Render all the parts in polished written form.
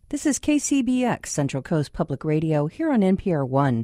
This is KCBX, Central Coast Public Radio, here on NPR One.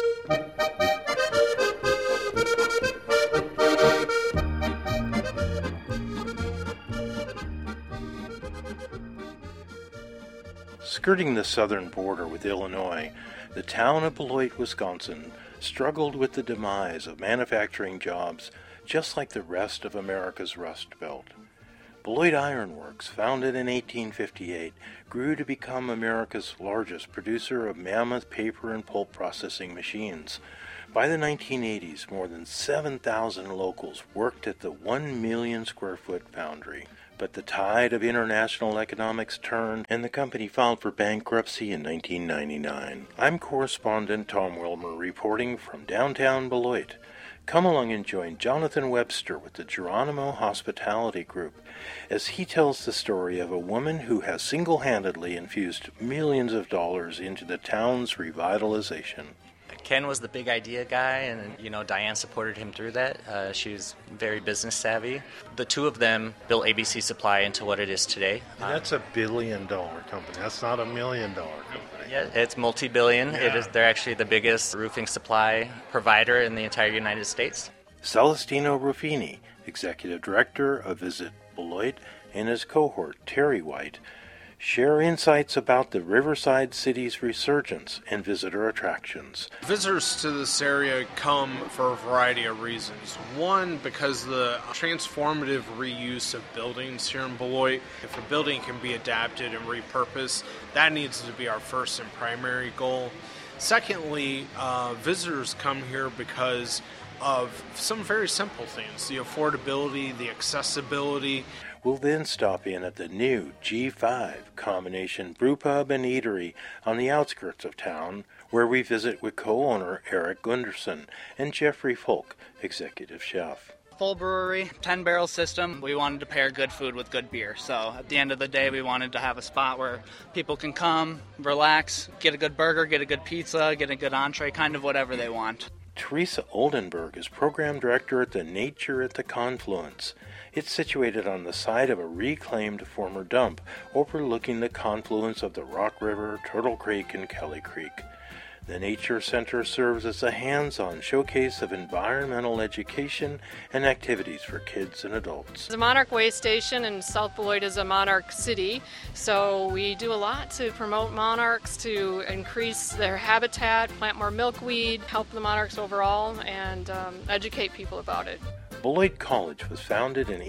Skirting the southern border with Illinois, the town of Beloit, Wisconsin, struggled with the demise of manufacturing jobs just like the rest of America's Rust Belt. Beloit Iron Works, founded in 1858, grew to become America's largest producer of mammoth paper and pulp processing machines. By the 1980s, more than 7,000 locals worked at the 1 million square foot foundry. But the tide of international economics turned, and the company filed for bankruptcy in 1999. I'm correspondent Tom Wilmer reporting from downtown Beloit. Come along and join Jonathan Webster with the Geronimo Hospitality Group as he tells the story of a woman who has single-handedly infused millions of dollars into the town's revitalization. Ken was the big idea guy, and Diane supported him through that. She was very business savvy. The two of them built ABC Supply into what it is today. And that's $1 billion company. That's not $1 million company. Yeah, it's multi-billion. Yeah. They're actually the biggest roofing supply provider in the entire United States. Celestino Ruffini, Executive Director of Visit Beloit, and his cohort, Terry White, share insights about the Riverside City's resurgence and visitor attractions. Visitors to this area come for a variety of reasons. One, because the transformative reuse of buildings here in Beloit. If a building can be adapted and repurposed, that needs to be our first and primary goal. Secondly, visitors come here because of some very simple things, the affordability, the accessibility. We'll then stop in at the new G5 combination brewpub and eatery on the outskirts of town, where we visit with co-owner Eric Gunderson and Jeffrey Folk, executive chef. Full brewery, 10-barrel system. We wanted to pair good food with good beer. So at the end of the day, we wanted to have a spot where people can come, relax, get a good burger, get a good pizza, get a good entree, kind of whatever they want. Teresa Oldenburg is program director at the Nature at the Confluence. It's situated on the site of a reclaimed former dump overlooking the confluence of the Rock River, Turtle Creek, and Kelly Creek. The Nature Center serves as a hands-on showcase of environmental education and activities for kids and adults. The Monarch Way Station in South Beloit is a monarch city, so we do a lot to promote monarchs, to increase their habitat, plant more milkweed, help the monarchs overall, and educate people about it. Beloit College was founded in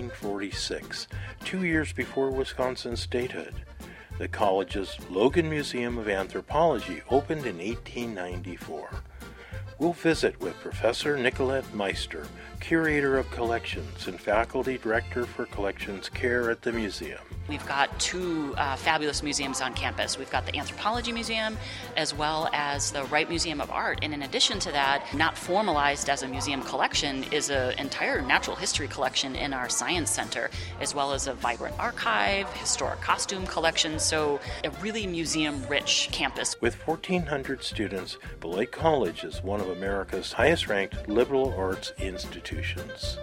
1846, 2 years before Wisconsin's statehood. The college's Logan Museum of Anthropology opened in 1894. We'll visit with Professor Nicolette Meister, Curator of Collections and Faculty Director for Collections Care at the museum. We've got two fabulous museums on campus. We've got the Anthropology Museum as well as the Wright Museum of Art. And in addition to that, not formalized as a museum collection is an entire natural history collection in our Science Center, as well as a vibrant archive, historic costume collection. So a really museum-rich campus. With 1,400 students, Beloit College is one of America's highest-ranked liberal arts institutions.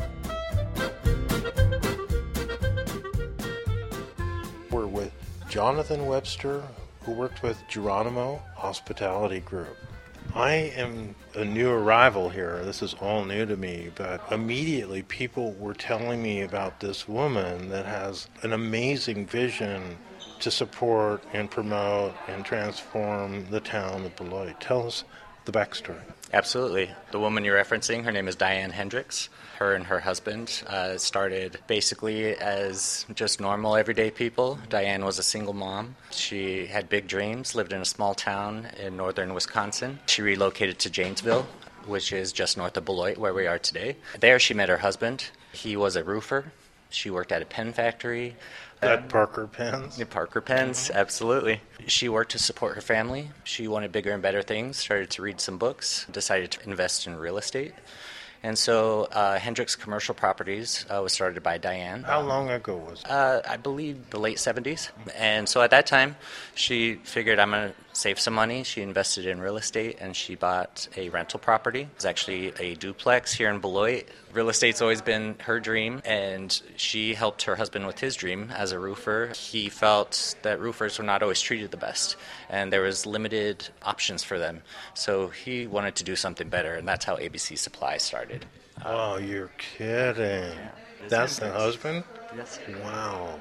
We're with Jonathan Webster, who worked with Geronimo Hospitality Group. I am a new arrival here. This is all new to me, but immediately people were telling me about this woman that has an amazing vision to support and promote and transform the town of Beloit. Tell us the backstory. Absolutely. The woman you're referencing, her name is Diane Hendricks. Her and her husband started basically as just normal everyday people. Diane was a single mom. She had big dreams, lived in a small town in northern Wisconsin. She relocated to Janesville, which is just north of Beloit, where we are today. There she met her husband. He was a roofer. She worked at a pen factory. At Parker Pens? Parker Pens, absolutely. She worked to support her family. She wanted bigger and better things, started to read some books, decided to invest in real estate. And so Hendricks Commercial Properties was started by Diane. How long ago was it? I believe the late 70s. And so at that time, she figured, I'm going to save some money. She invested in real estate and she bought a rental property. It's actually a duplex here in Beloit. Real estate's always been her dream, and she helped her husband with his dream as a roofer. He felt that roofers were not always treated the best, and there was limited options for them. So he wanted to do something better, and that's how ABC Supply started. Oh, you're kidding. That's the husband? Yes. Wow.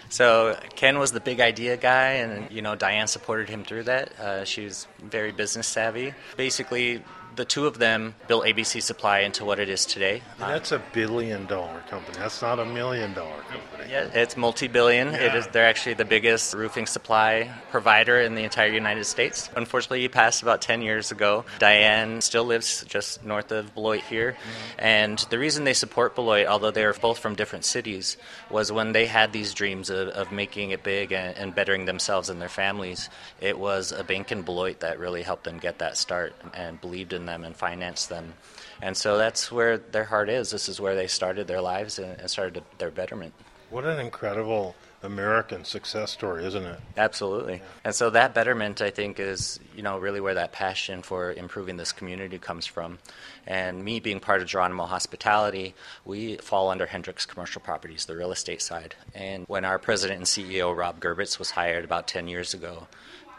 So Ken was the big idea guy, and Diane supported him through that. She was very business savvy. Basically, the two of them built ABC Supply into what it is today. And that's $1 billion company. That's not $1 million company. Yeah, it's multi-billion. Yeah. They're actually the biggest roofing supply provider in the entire United States. Unfortunately, he passed about 10 years ago. Diane still lives just north of Beloit here. Mm-hmm. And the reason they support Beloit, although they're both from different cities, was when they had these dreams of making it big and bettering themselves and their families, it was a bank in Beloit that really helped them get that start and believed in them and financed them. And so that's where their heart is. This is where they started their lives and started their betterment. What an incredible American success story, isn't it? Absolutely. And so that betterment, I think, is, really where that passion for improving this community comes from. And me being part of Geronimo Hospitality, we fall under Hendricks Commercial Properties, the real estate side. And when our president and CEO, Rob Gerbitz, was hired about 10 years ago,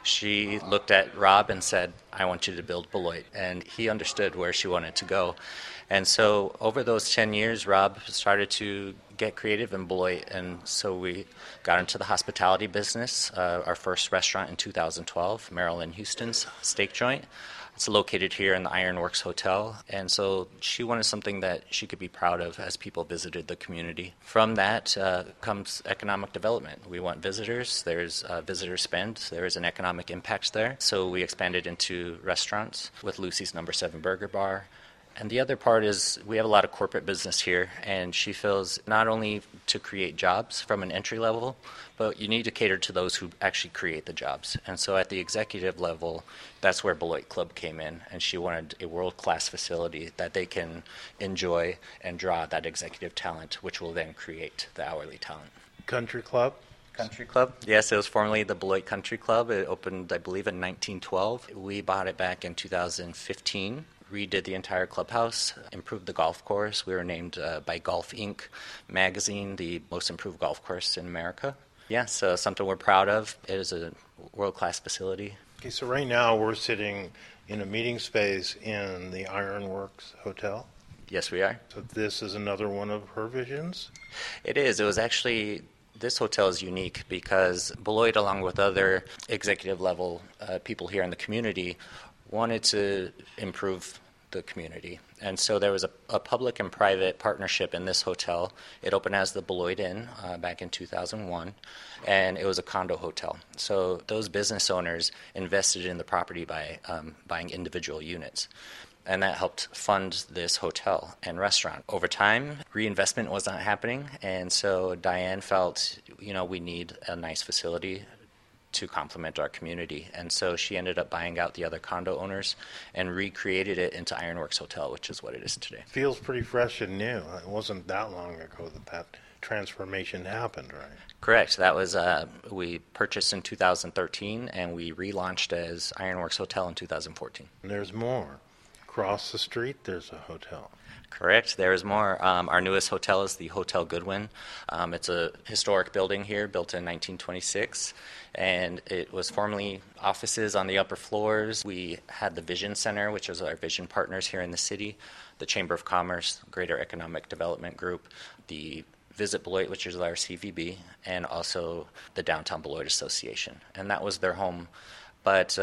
she looked at Rob and said, I want you to build Beloit. And he understood where she wanted to go. And so over those 10 years, Rob started to get creative in Beloit. And so we got into the hospitality business. Our first restaurant in 2012, Marilyn Houston's Steak Joint. It's located here in the Ironworks Hotel. And so she wanted something that she could be proud of as people visited the community. From that comes economic development. We want visitors. There's visitor spend. There is an economic impact there. So we expanded into restaurants with Lucy's No. 7 Burger Bar. And the other part is we have a lot of corporate business here, and she feels not only to create jobs from an entry level, but you need to cater to those who actually create the jobs. And so at the executive level, that's where Beloit Club came in, and she wanted a world-class facility that they can enjoy and draw that executive talent, which will then create the hourly talent. Country Club? Country Club. Yes, it was formerly the Beloit Country Club. It opened, I believe, in 1912. We bought it back in 2015. Redid the entire clubhouse, improved the golf course. We were named by Golf Inc. magazine the most improved golf course in America. Yeah, so something we're proud of. It is a world-class facility. Okay, so right now we're sitting in a meeting space in the Ironworks Hotel. Yes, we are. So this is another one of her visions? It is. It was actually... This hotel is unique because Beloit, along with other executive-level people here in the community, wanted to improve the community. And so there was a public and private partnership in this hotel. It opened as the Beloit Inn back in 2001, and it was a condo hotel. So those business owners invested in the property by buying individual units. And that helped fund this hotel and restaurant. Over time, reinvestment was not happening, and so Diane felt, we need a nice facility to complement our community. And so she ended up buying out the other condo owners and recreated it into Ironworks Hotel, which is what it is today. Feels pretty fresh and new. It wasn't that long ago that transformation happened, right? Correct. That was, we purchased in 2013, and we relaunched as Ironworks Hotel in 2014. And there's more. Across the street, there's a hotel. Correct. There is more. Our newest hotel is the Hotel Goodwin. It's a historic building here, built in 1926, and it was formerly offices on the upper floors. We had the Vision Center, which is our vision partners here in the city, the Chamber of Commerce, Greater Economic Development Group, the Visit Beloit, which is our CVB, and also the Downtown Beloit Association. And that was their home. But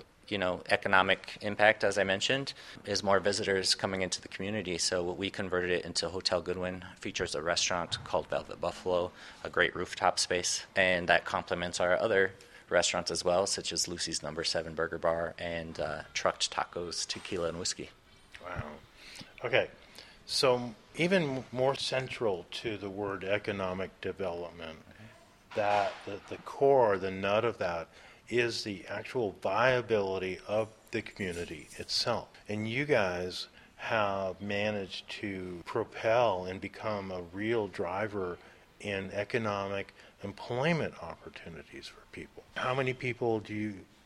economic impact, as I mentioned, is more visitors coming into the community. So we converted it into Hotel Goodwin. Features a restaurant called Velvet Buffalo, a great rooftop space, and that complements our other restaurants as well, such as Lucy's No. 7 Burger Bar and Trucked Tacos, Tequila, and Whiskey. Wow. Okay. So even more central to the word economic development, that the core, the nut of that, is the actual viability of the community itself. And you guys have managed to propel and become a real driver in economic employment opportunities for people. How many people do you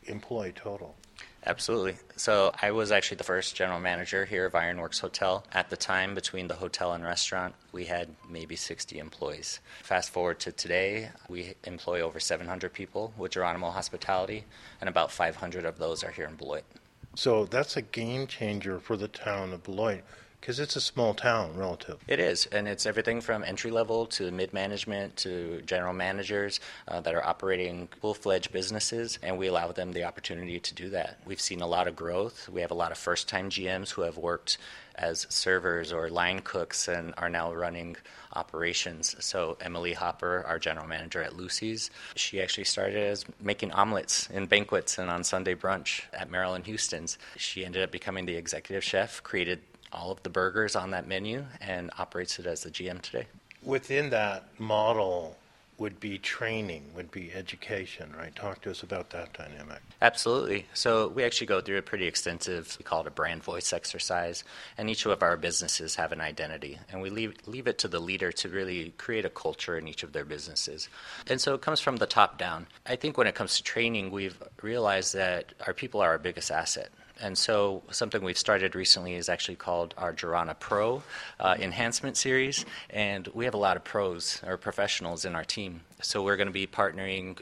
employ total? Absolutely. So I was actually the first general manager here of Ironworks Hotel. At the time, between the hotel and restaurant, we had maybe 60 employees. Fast forward to today, we employ over 700 people with Geronimo Hospitality, and about 500 of those are here in Beloit. So that's a game changer for the town of Beloit, because it's a small town relative. It is, and it's everything from entry level to mid-management to general managers that are operating full-fledged businesses, and we allow them the opportunity to do that. We've seen a lot of growth. We have a lot of first-time GMs who have worked as servers or line cooks and are now running operations. So Emily Hopper, our general manager at Lucy's, she actually started as making omelets in banquets and on Sunday brunch at Merrill and Houston's. She ended up becoming the executive chef, created all of the burgers on that menu, and operates it as the GM today. Within that model would be training, would be education, right? Talk to us about that dynamic. Absolutely. So we actually go through a pretty extensive, we call it a brand voice exercise, and each of our businesses have an identity, and we leave it to the leader to really create a culture in each of their businesses. And so it comes from the top down. I think when it comes to training, we've realized that our people are our biggest asset. And so something we've started recently is actually called our Geronimo Pro enhancement series. And we have a lot of pros or professionals in our team. So we're going to be partnering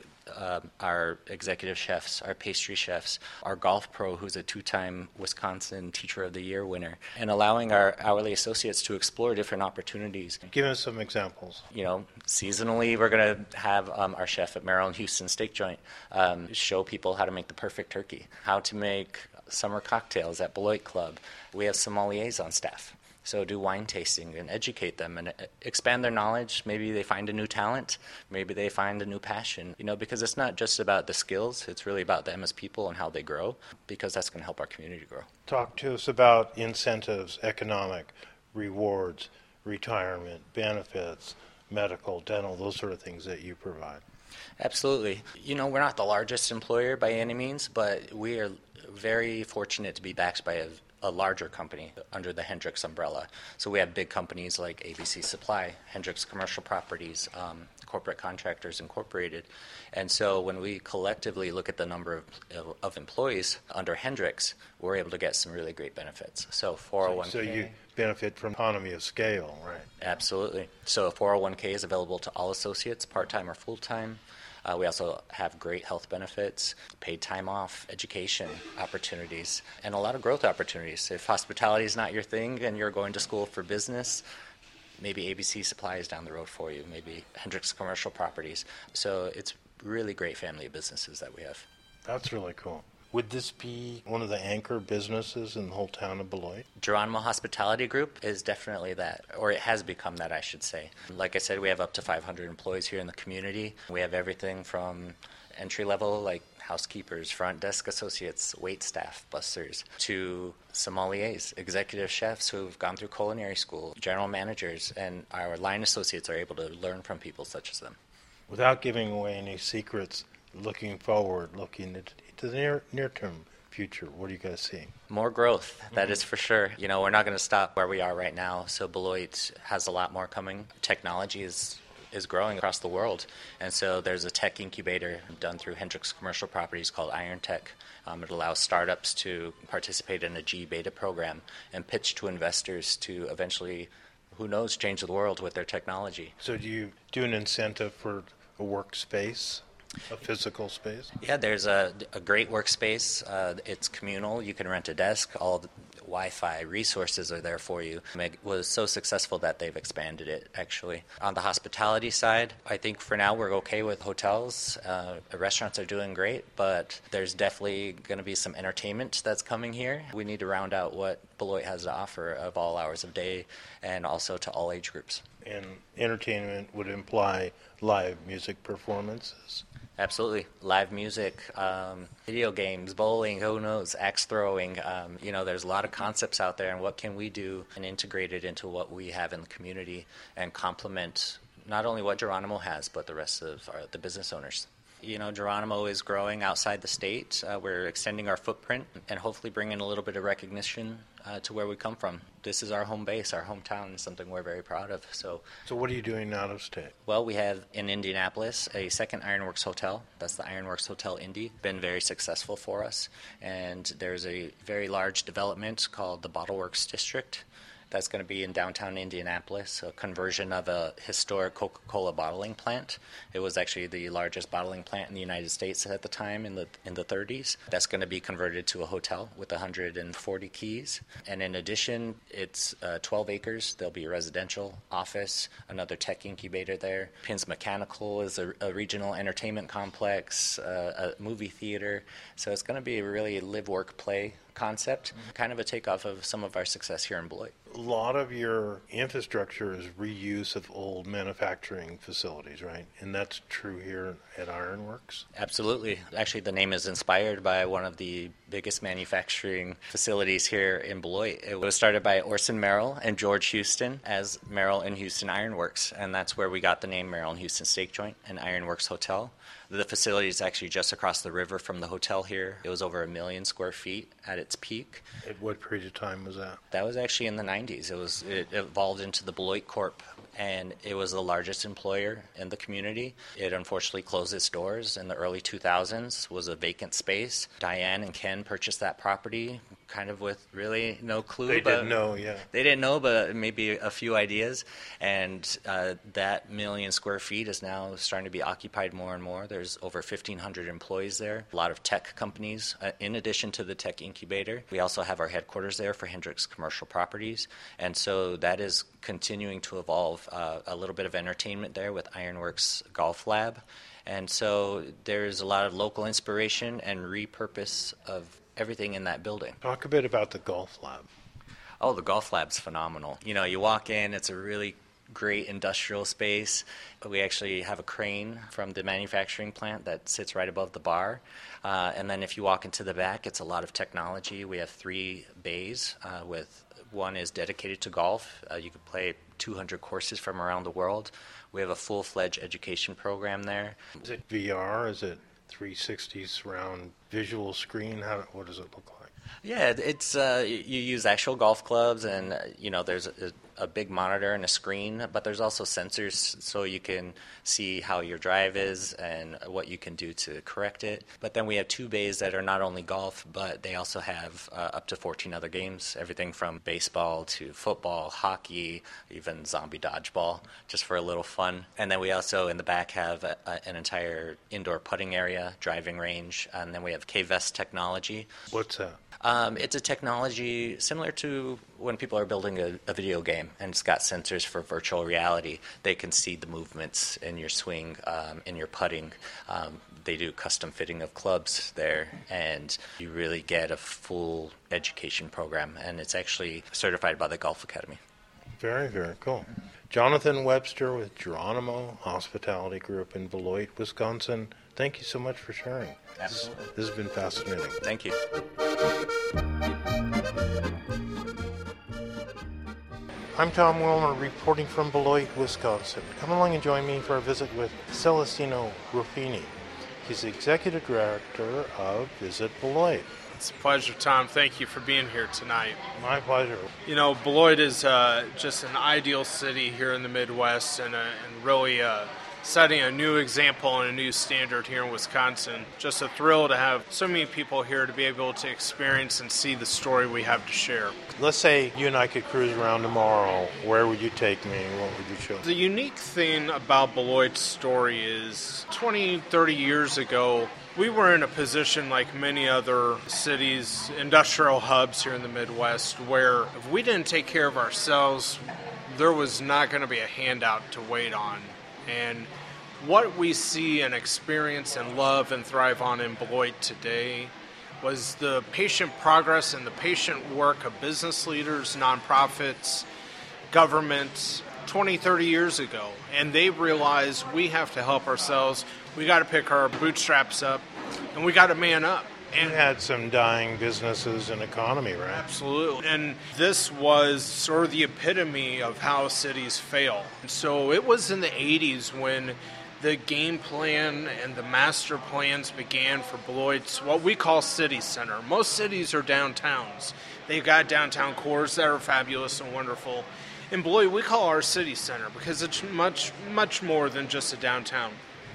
our executive chefs, our pastry chefs, our golf pro, who's a 2-time Wisconsin Teacher of the Year winner, and allowing our hourly associates to explore different opportunities. Give us some examples. You know, seasonally, we're going to have our chef at Merrill and Houston Steak Joint show people how to make the perfect turkey, how to make summer cocktails at Beloit Club. We have sommeliers on staff. So do wine tasting and educate them and expand their knowledge. Maybe they find a new talent. Maybe they find a new passion. You know, because it's not just about the skills. It's really about them as people and how they grow, because that's going to help our community grow. Talk to us about incentives, economic, rewards, retirement, benefits, medical, dental, those sort of things that you provide. Absolutely. You know, we're not the largest employer by any means, but we are very fortunate to be backed by a larger company under the Hendricks umbrella. So we have big companies like ABC Supply, Hendricks Commercial Properties, Corporate Contractors Incorporated. And so when we collectively look at the number of employees under Hendricks, we're able to get some really great benefits. So 401k. So you benefit from economy of scale, right? Absolutely. So 401k is available to all associates, part-time or full-time. We also have great health benefits, paid time off, education opportunities, and a lot of growth opportunities. If hospitality is not your thing and you're going to school for business, maybe ABC Supply is down the road for you, maybe Hendricks Commercial Properties. So it's really great family of businesses that we have. That's really cool. Would this be one of the anchor businesses in the whole town of Beloit? Geronimo Hospitality Group is definitely that, or it has become that, I should say. Like I said, we have up to 500 employees here in the community. We have everything from entry level, like housekeepers, front desk associates, wait staff, busters, to sommeliers, executive chefs who've gone through culinary school, general managers, and our line associates are able to learn from people such as them. Without giving away any secrets, looking forward, looking to the near-term future, what are you guys seeing? More growth, that is for sure. You know, we're not going to stop where we are right now, so Beloit has a lot more coming. Technology is growing across the world, and so there's a tech incubator done through Hendricks Commercial Properties called Iron Tech. It allows startups to participate in a G Beta program and pitch to investors to eventually, who knows, change the world with their technology. So do you do an incentive for a workspace? A physical space? Yeah, there's a great workspace. It's communal. You can rent a desk. All the Wi-Fi resources are there for you. It was so successful that they've expanded it, actually. On the hospitality side, I think for now we're okay with hotels. Restaurants are doing great, but there's definitely going to be some entertainment that's coming here. We need to round out what Beloit has to offer of all hours of day and also to all age groups. And entertainment would imply live music performances? Absolutely. Live music, video games, bowling, who knows, axe throwing. You know, there's a lot of concepts out there, and what can we do and integrate it into what we have in the community and complement not only what Geronimo has, but the rest of the business owners. Geronimo is growing outside the state. We're extending our footprint and hopefully bringing a little bit of recognition to where we come from. This is our home base, our hometown, and something we're very proud of. So what are you doing out of state? Well, we have in Indianapolis a second Ironworks hotel. That's the Ironworks Hotel Indy. Been very successful for us. And there's a very large development called the Bottleworks District. That's going to be in downtown Indianapolis, a conversion of a historic Coca-Cola bottling plant. It was actually the largest bottling plant in the United States at the time in the 30s. That's going to be converted to a hotel with 140 keys. And in addition, it's 12 acres. There'll be a residential office, another tech incubator there. Pins Mechanical is a regional entertainment complex, a movie theater. So it's going to be a really live, work, play concept, kind of a takeoff of some of our success here in Beloit. A lot of your infrastructure is reuse of old manufacturing facilities, right? And that's true here at Ironworks? Absolutely. Actually, the name is inspired by one of the biggest manufacturing facilities here in Beloit. It was started by Orson Merrill and George Houston as Merrill and Houston Ironworks, and that's where we got the name Merrill and Houston Steak Joint and Ironworks Hotel. The facility is actually just across the river from the hotel here. It was over 1 million square feet at its peak. At what period of time was that? That was actually in the 90s. It evolved into the Beloit Corp, and it was the largest employer in the community. It unfortunately closed its doors in the early 2000s, was a vacant space. Diane and Ken purchased that property kind of with really no clue. They didn't know, yeah. They didn't know, but maybe a few ideas. And that 1 million square feet is now starting to be occupied more and more. There's over 1,500 employees there, a lot of tech companies. In addition to the tech incubator, we also have our headquarters there for Hendricks Commercial Properties. And so that is continuing to evolve. A little bit of entertainment there with Ironworks Golf Lab. And so there's a lot of local inspiration and repurpose of everything in that building. Talk a bit about the Golf Lab. Oh, the Golf Lab's phenomenal. You walk in, it's a really great industrial space. We actually have a crane from the manufacturing plant that sits right above the bar. And then if you walk into the back, it's a lot of technology. We have 3 bays with one is dedicated to golf. You can play 200 courses from around the world. We have a full-fledged education program there. Is it VR? Is it 360 surround visual screen? What does it look like? Yeah, it's you use actual golf clubs, and there's a big monitor and a screen, but there's also sensors so you can see how your drive is and what you can do to correct it. But then we have 2 bays that are not only golf, but they also have up to 14 other games, everything from baseball to football, hockey, even zombie dodgeball, just for a little fun. And then we also in the back have an entire indoor putting area, driving range, and then we have K-Vest technology. What's that? It's a technology similar to when people are building a video game, and it's got sensors for virtual reality. They can see the movements in your swing, in your putting. They do custom fitting of clubs there, and you really get a full education program, and it's actually certified by the Golf Academy. Very, very cool. Jonathan Webster with Geronimo Hospitality Group in Beloit, Wisconsin. Thank you so much for sharing. Absolutely. This has been fascinating. Thank you. I'm Tom Wilmer, reporting from Beloit, Wisconsin. Come along and join me for a visit with Celestino Ruffini. He's the Executive Director of Visit Beloit. It's a pleasure, Tom. Thank you for being here tonight. My pleasure. Beloit is just an ideal city here in the Midwest, and really setting a new example and a new standard here in Wisconsin. Just a thrill to have so many people here to be able to experience and see the story we have to share. Let's say you and I could cruise around tomorrow. Where would you take me? What would you show? The unique thing about Beloit's story is 20, 30 years ago, we were in a position like many other cities, industrial hubs here in the Midwest, where if we didn't take care of ourselves, there was not going to be a handout to wait on. And what we see and experience and love and thrive on in Beloit today was the patient progress and the patient work of business leaders, nonprofits, governments 20, 30 years ago. And they realized we have to help ourselves. We got to pick our bootstraps up, and we got to man up. And had some dying businesses and economy, right? Absolutely. And this was sort of the epitome of how cities fail. And so it was in the 80s when the game plan and the master plans began for Beloit's what we call city center. Most cities are downtowns. They've got downtown cores that are fabulous and wonderful. In Beloit, we call our city center because it's much, much more than just a downtown.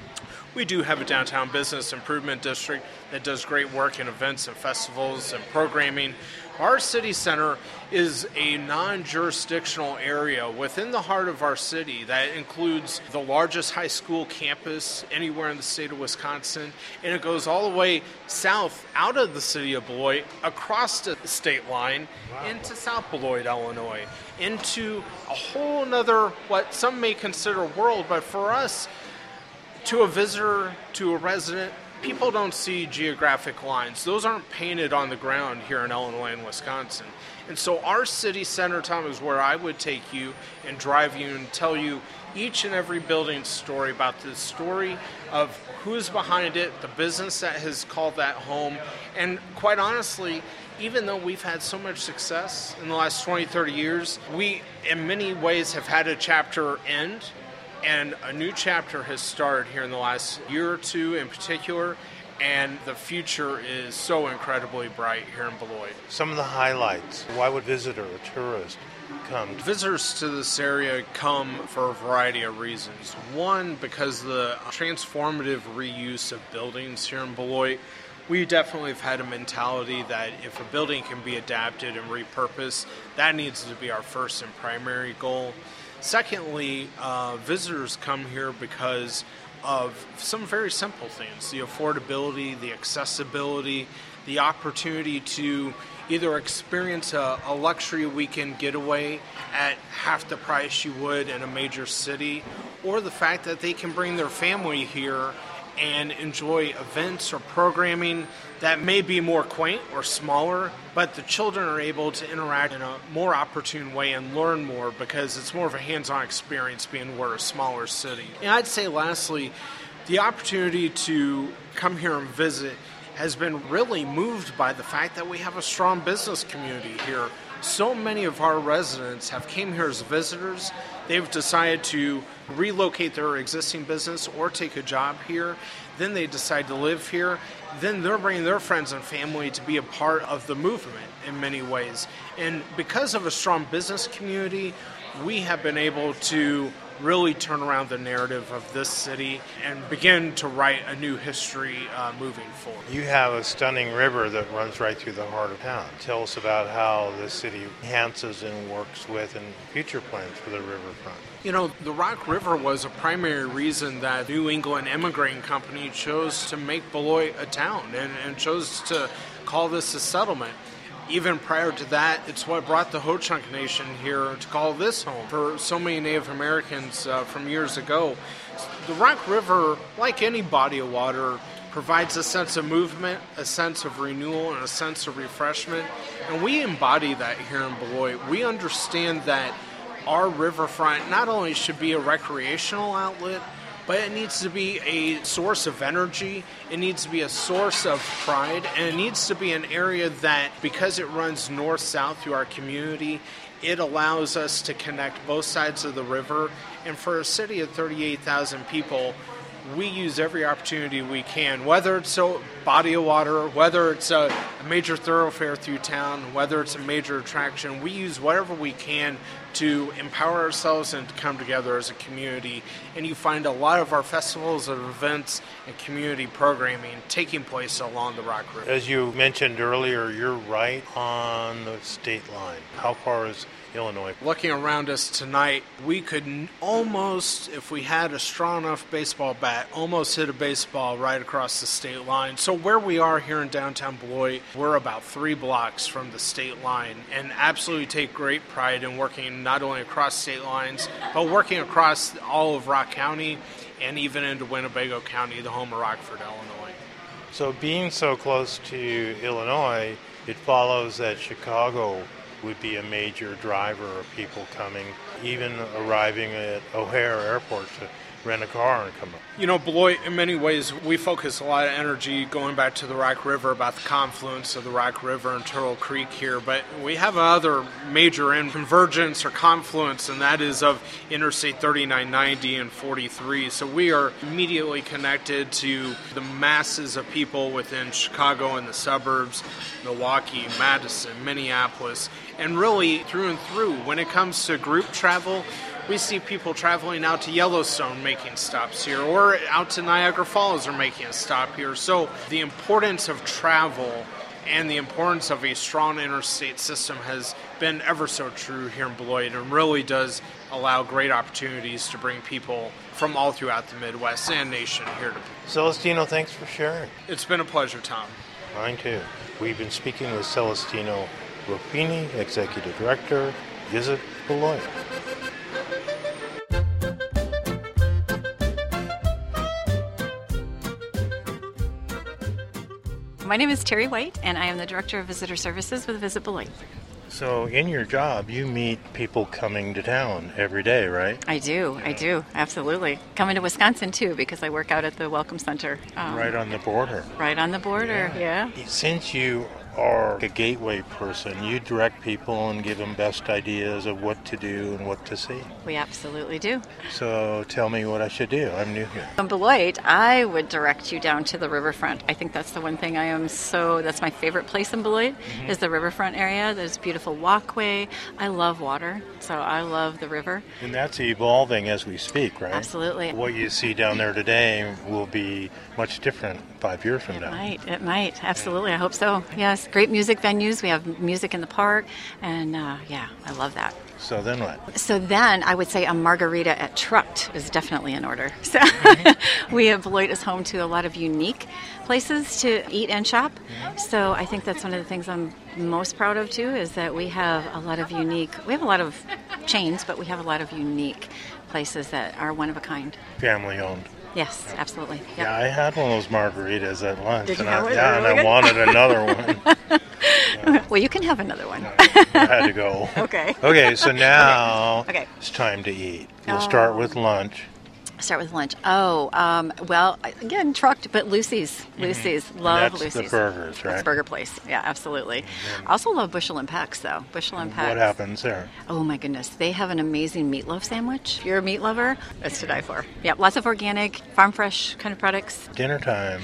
We do have a downtown business improvement district that does great work in events and festivals and programming. Our city center is a non-jurisdictional area within the heart of our city that includes the largest high school campus anywhere in the state of Wisconsin, and it goes all the way south out of the city of Beloit, across the state line, into South Beloit, Illinois, into a whole nother, what some may consider world, but for us, to a visitor, to a resident, people don't see geographic lines. Those aren't painted on the ground here in Illinois and Wisconsin. And so our city center, Tom, is where I would take you and drive you and tell you each and every building story about the story of who's behind it, the business that has called that home. And quite honestly, even though we've had so much success in the last 20, 30 years, we in many ways have had a chapter end. And a new chapter has started here in the last year or two in particular, and the future is so incredibly bright here in Beloit. Some of the highlights. Why would visitor or tourist come? Visitors to this area come for a variety of reasons. One, because the transformative reuse of buildings here in Beloit. We definitely have had a mentality that if a building can be adapted and repurposed, that needs to be our first and primary goal. Secondly, visitors come here because of some very simple things: the affordability, the accessibility, the opportunity to either experience a luxury weekend getaway at half the price you would in a major city, or the fact that they can bring their family here and enjoy events or programming that may be more quaint or smaller, but the children are able to interact in a more opportune way and learn more because it's more of a hands-on experience being we're a smaller city. And I'd say lastly, the opportunity to come here and visit has been really moved by the fact that we have a strong business community here. So many of our residents have came here as visitors. They've decided to relocate their existing business or take a job here. Then they decide to live here. Then they're bringing their friends and family to be a part of the movement in many ways. And because of a strong business community, we have been able to really turn around the narrative of this city and begin to write a new history moving forward. You have a stunning river that runs right through the heart of town. Tell us about how the city enhances and works with and future plans for the riverfront. You know, the Rock River was a primary reason that New England Immigrating Company chose to make Beloit a town and chose to call this a settlement. Even prior to that, it's what brought the Ho-Chunk Nation here to call this home for so many Native Americans from years ago. The Rock River, like any body of water, provides a sense of movement, a sense of renewal, and a sense of refreshment. And we embody that here in Beloit. We understand that our riverfront not only should be a recreational outlet, but it needs to be a source of energy, it needs to be a source of pride, and it needs to be an area that, because it runs north-south through our community, it allows us to connect both sides of the river. And for a city of 38,000 people, we use every opportunity we can, whether it's a body of water, whether it's a major thoroughfare through town, whether it's a major attraction. We use whatever we can to empower ourselves and to come together as a community. And you find a lot of our festivals and events and community programming taking place along the Rock River. As you mentioned earlier, you're right on the state line. How far is Illinois? Looking around us tonight, we could almost, if we had a strong enough baseball bat, almost hit a baseball right across the state line. So where we are here in downtown Beloit, we're about 3 blocks from the state line, and absolutely take great pride in working not only across state lines, but working across all of Rock County and even into Winnebago County, the home of Rockford, Illinois. So being so close to Illinois, it follows that Chicago would be a major driver of people coming, even arriving at O'Hare Airport to rent a car and come up. You know, Beloit, in many ways, we focus a lot of energy going back to the Rock River about the confluence of the Rock River and Turtle Creek here, but we have another major convergence or confluence, and that is of Interstate 3990 and 43. So we are immediately connected to the masses of people within Chicago and the suburbs, Milwaukee, Madison, Minneapolis, and really through and through. When it comes to group travel, we see people traveling out to Yellowstone making stops here, or out to Niagara Falls are making a stop here. So the importance of travel and the importance of a strong interstate system has been ever so true here in Beloit, and really does allow great opportunities to bring people from all throughout the Midwest and nation here to Celestino, thanks for sharing. It's been a pleasure, Tom. Mine too. We've been speaking with Celestino Ropini, Executive Director, Visit Beloit. My name is Terry White, and I am the Director of Visitor Services with Visit Beloit. So in your job, you meet people coming to town every day, right? I do, absolutely. Coming to Wisconsin, too, because I work out at the Welcome Center. Right on the border. Right on the border, yeah. Since you are a gateway person, you direct people and give them best ideas of what to do and what to see. We absolutely do. So tell me what I should do. I'm new here. From Beloit, I would direct you down to the riverfront. I think that's the one thing that's my favorite place in Beloit, is the riverfront area. There's a beautiful walkway. I love water, so I love the river. And that's evolving as we speak, right? Absolutely. What you see down there today will be much different 5 years from now. It might. Absolutely. I hope so. Yes. Great music venues. We have music in the park. And I love that. So then what? So then I would say a margarita at Trucked is definitely in order. So Beloit is home to a lot of unique places to eat and shop. So I think that's one of the things I'm most proud of too, is that we have a lot of chains, but we have a lot of unique places that are one of a kind. Family owned. Yes, absolutely. Yep. Yeah, I had one of those margaritas at lunch. Did you and have one? I wanted another one. Well, you can have another one. I had to go. Okay. Okay, so now Okay. It's time to eat. We'll start with lunch. Start with lunch. Well, again, Trucked, but Lucy's. Lucy's. Love That's Lucy's. the burgers, right? That's Burger Place. Yeah, absolutely. I also love Bushel and Peck's, though. Bushel and Peck's. What happens there? Oh, my goodness. They have an amazing meatloaf sandwich. If you're a meat lover, it's to die for. Yeah, lots of organic, farm fresh kind of products. Dinner time.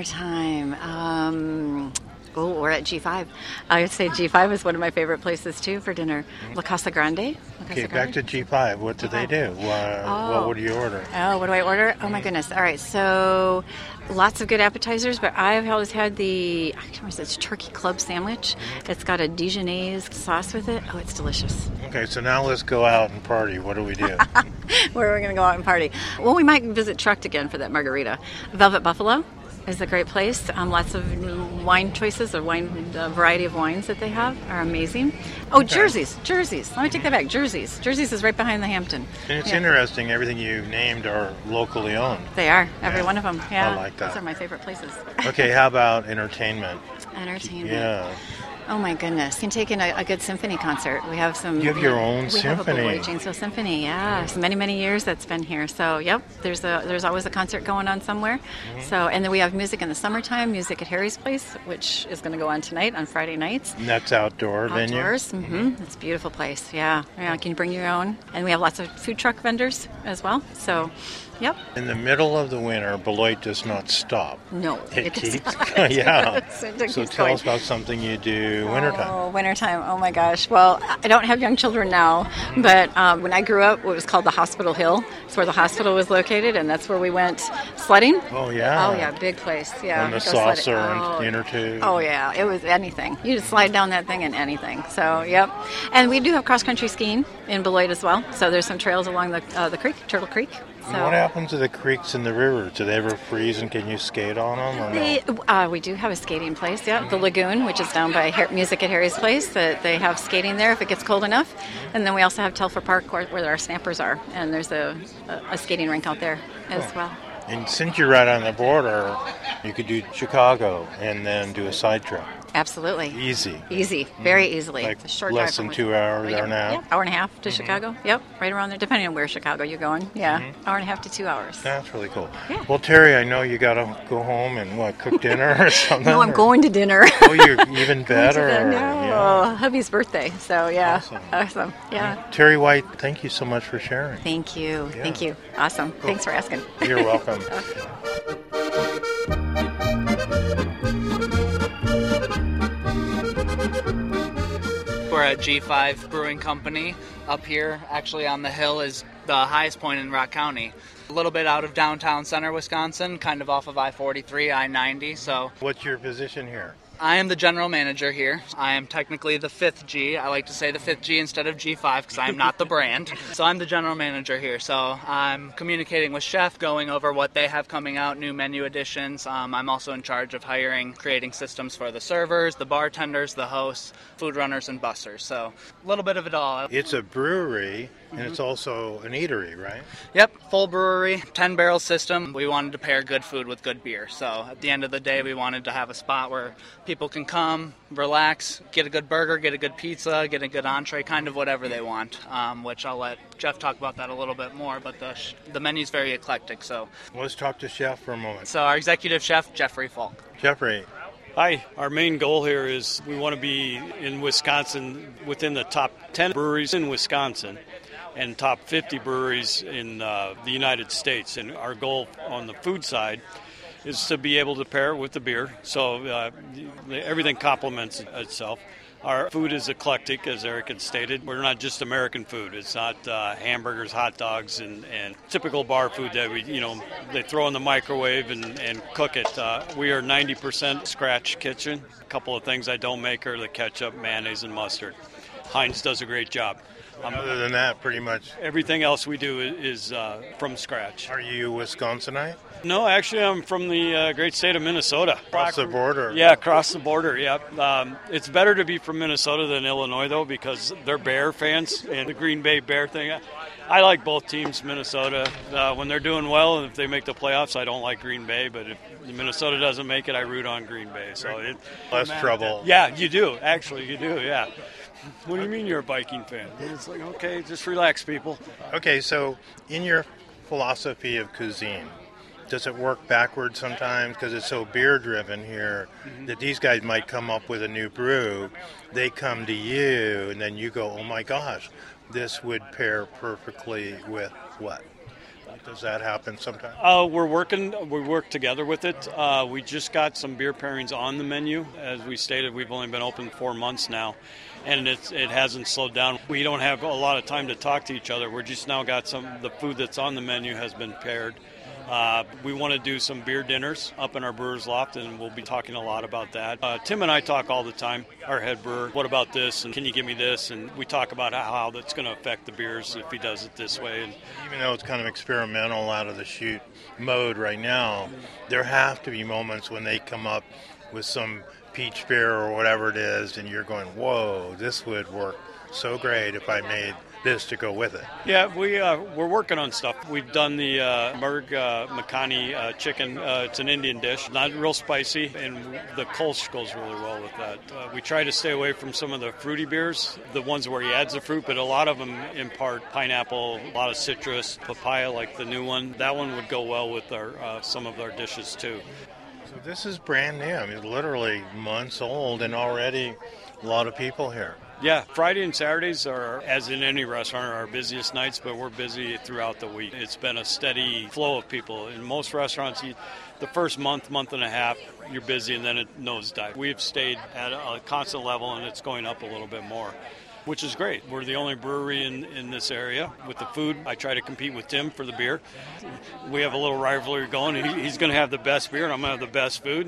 We're at G5. I would say G5 is one of my favorite places, too, for dinner. La Casa Grande. Okay, back to G5. What do they do? What would you order? Oh, what do I order? Oh, my goodness. All right, so lots of good appetizers, but I've always had it's turkey club sandwich. It's got a Dijonnaise sauce with it. Oh, it's delicious. Okay, so now let's go out and party. What do we do? Where are we going to go out and party? Well, we might visit Trucked again for that margarita. Velvet Buffalo is a great place. Lots of wine choices, or the variety of wines that they have are amazing. Oh, okay. Jersey's. Let me take that back. Jersey's is right behind the Hampton. And it's interesting. Everything you named are locally owned. They are. Every one of them. Yeah. I like that. Those are my favorite places. Okay, how about entertainment? Yeah. Oh my goodness! You can take in a good symphony concert. We have some. You have your own symphony. We have a Beloit Janesville Symphony. Yeah, so many years that's been here. So yep, there's always a concert going on somewhere. Mm-hmm. So and then we have music in the summertime. Music at Harry's Place, which is going to go on tonight on Friday nights. And that's outdoors. Mm-hmm. It's a beautiful place. Yeah. Can you bring your own? And we have lots of food truck vendors as well. So. Yep. In the middle of the winter, Beloit does not stop. No, it keeps going. Yeah. So tell us about something you do wintertime. Oh, wintertime. Oh my gosh. Well, I don't have young children now, but when I grew up, it was called the Hospital Hill. It's where the hospital was located, and that's where we went sledding. Oh yeah. Oh yeah, big place. Yeah. On the saucer and inner tube. Oh yeah, it was anything. You just slide down that thing and anything. So yep. And we do have cross country skiing in Beloit as well. So there's some trails along the creek, Turtle Creek. So, what happens to the creeks and the rivers? Do they ever freeze and can you skate on them? Or no? We do have a skating place, yeah. The Lagoon, which is down by Music at Harry's Place. That they have skating there if it gets cold enough. And then we also have Telfer Park where our snappers are. And there's a skating rink out there as well. And since you're right on the border, you could do Chicago and then do a side trip. Absolutely. Easy. Easy, very easily. Like it's a short less drive than from 2 hours, hour and a half? Yep, hour and a half to Chicago. Yep, right around there, depending on where Chicago you're going. Yeah, hour and a half to 2 hours. That's really cool. Yeah. Well, Terry, I know you got to go home and, cook dinner or something? No, I'm going to dinner. Oh, you're even better. No, Yeah. hubby's birthday, so yeah. Awesome. Yeah. Terry White, thank you so much for sharing. Thank you. Yeah. Thank you. Awesome. Cool. Thanks for asking. You're welcome. We're at G5 Brewing Company. Up here, actually on the hill, is the highest point in Rock County. A little bit out of downtown center Wisconsin, kind of off of I-43, I-90. So What's your position here? I am the general manager here. I am technically the fifth G. I like to say the fifth G instead of G5 because I am not the brand. So I'm the general manager here. So I'm communicating with Chef, going over what they have coming out, new menu additions. I'm also in charge of hiring, creating systems for the servers, the bartenders, the hosts, food runners, and bussers. So a little bit of it all. It's a brewery, and it's also an eatery, right? Yep, full brewery, 10-barrel system. We wanted to pair good food with good beer. So at the end of the day, we wanted to have a spot where people can come, relax, get a good burger, get a good pizza, get a good entree, kind of whatever they want, which I'll let Jeff talk about that a little bit more, but the menu's very eclectic. So Let's talk to Chef for a moment. So our executive chef, Jeffrey Falk. Jeffrey. Hi, our main goal here is we want to be in Wisconsin within the top 10 breweries in Wisconsin and top 50 breweries in the United States. And our goal on the food side is to be able to pair it with the beer, so everything complements itself. Our food is eclectic, as Eric had stated. We're not just American food. It's not hamburgers, hot dogs, and typical bar food that they throw in the microwave and cook it. We are 90% scratch kitchen. A couple of things I don't make are the ketchup, mayonnaise, and mustard. Heinz does a great job. Other than that, pretty much everything else we do is from scratch. Are you Wisconsinite? No, actually, I'm from the great state of Minnesota. Across the border. Yeah, across the border, yeah. It's better to be from Minnesota than Illinois, though, because they're Bear fans and the Green Bay Bear thing. I like both teams, Minnesota. When they're doing well and if they make the playoffs, I don't like Green Bay, but if Minnesota doesn't make it, I root on Green Bay. So Less trouble. Yeah, you do. Actually, you do, yeah. What do you mean you're a Viking fan? It's like, okay, just relax, people. Okay, so in your philosophy of cuisine, does it work backwards sometimes? Because it's so beer-driven here that these guys might come up with a new brew. They come to you, and then you go, oh, my gosh, this would pair perfectly with what? Does that happen sometimes? We work together with it. We just got some beer pairings on the menu. As we stated, we've only been open 4 months now, and it hasn't slowed down. We don't have a lot of time to talk to each other. We're just now got the food that's on the menu has been paired. We want to do some beer dinners up in our brewer's loft, and we'll be talking a lot about that. Tim and I talk all the time, our head brewer, what about this, and can you give me this? And we talk about how that's going to affect the beers if he does it this way. And even though it's kind of experimental out of the chute mode right now, there have to be moments when they come up with some peach beer or whatever it is, and you're going, whoa, this would work so great if I made this to go with it. Yeah, we're working on stuff. We've done the Merg Makhani chicken. It's an Indian dish, not real spicy, and the Kolsch goes really well with that. We try to stay away from some of the fruity beers, the ones where he adds the fruit, but a lot of them impart pineapple, a lot of citrus, papaya, like the new one. That one would go well with some of our dishes too. So this is brand new. I mean, literally months old, and already a lot of people here. Yeah, Friday and Saturdays are, as in any restaurant, are our busiest nights, but we're busy throughout the week. It's been a steady flow of people. In most restaurants, the first month and a half, you're busy, and then it nosedives. We've stayed at a constant level, and it's going up a little bit more, which is great. We're the only brewery in this area. With the food, I try to compete with Tim for the beer. We have a little rivalry going. He's going to have the best beer, and I'm going to have the best food,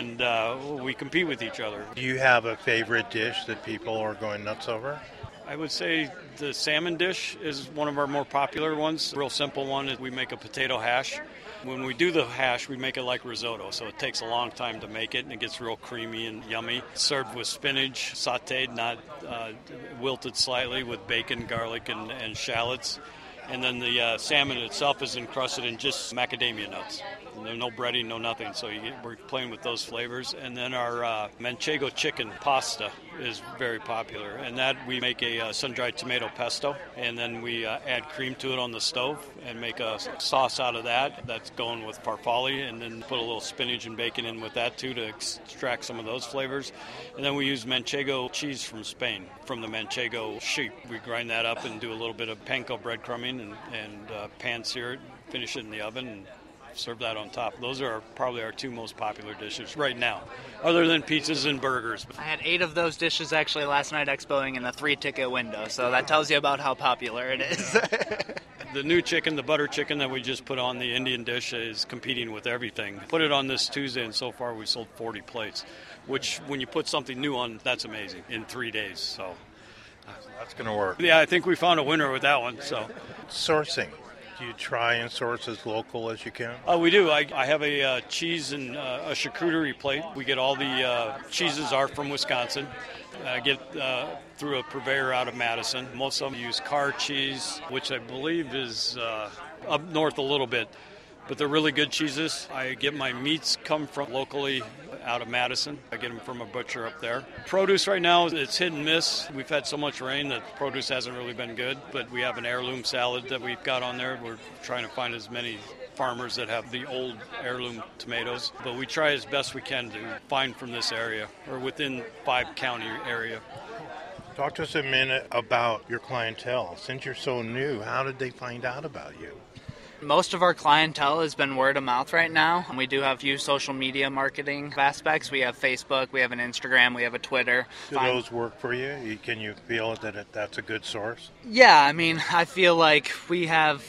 and we compete with each other. Do you have a favorite dish that people are going nuts over? I would say the salmon dish is one of our more popular ones. A real simple one is we make a potato hash. When we do the hash, we make it like risotto, so it takes a long time to make it, and it gets real creamy and yummy. Served with spinach, sautéed, not wilted slightly, with bacon, garlic, and shallots. And then the salmon itself is encrusted in just macadamia nuts. No breading, no nothing. So we're playing with those flavors. And then our manchego chicken pasta is very popular. And that we make a sun-dried tomato pesto. And then we add cream to it on the stove and make a sauce out of that. That's going with farfalle. And then put a little spinach and bacon in with that too to extract some of those flavors. And then we use manchego cheese from Spain, from the manchego sheep. We grind that up and do a little bit of panko breadcrumbing and pan-sear it, finish it in the oven, and serve that on top. Those are probably our two most popular dishes right now, other than pizzas and burgers. I had 8 of those dishes actually last night expoing in a 3-ticket window, so that tells you about how popular it is. The new chicken, the butter chicken that we just put on the Indian dish is competing with everything. Put it on this Tuesday, and so far we sold 40 plates, which when you put something new on, that's amazing, in 3 days. So that's going to work. Yeah, I think we found a winner with that one. So sourcing. Do you try and source as local as you can? We do. I have a cheese and a charcuterie plate. We get all the cheeses are from Wisconsin. I get through a purveyor out of Madison. Most of them use Carr cheese, which I believe is up north a little bit. But they're really good cheeses. I get my meats come from locally out of Madison. I get them from a butcher up there. Produce right now, it's hit and miss. We've had so much rain that produce hasn't really been good, but we have an heirloom salad that we've got on there. We're trying to find as many farmers that have the old heirloom tomatoes, but we try as best we can to find from this area or within 5-county area. Talk to us a minute about your clientele. Since you're so new, how did they find out about you? Most of our clientele has been word of mouth right now. We do have a few social media marketing aspects. We have Facebook, we have an Instagram, we have a Twitter. Do those work for you? Can you feel that that's a good source? Yeah, I mean, I feel like we have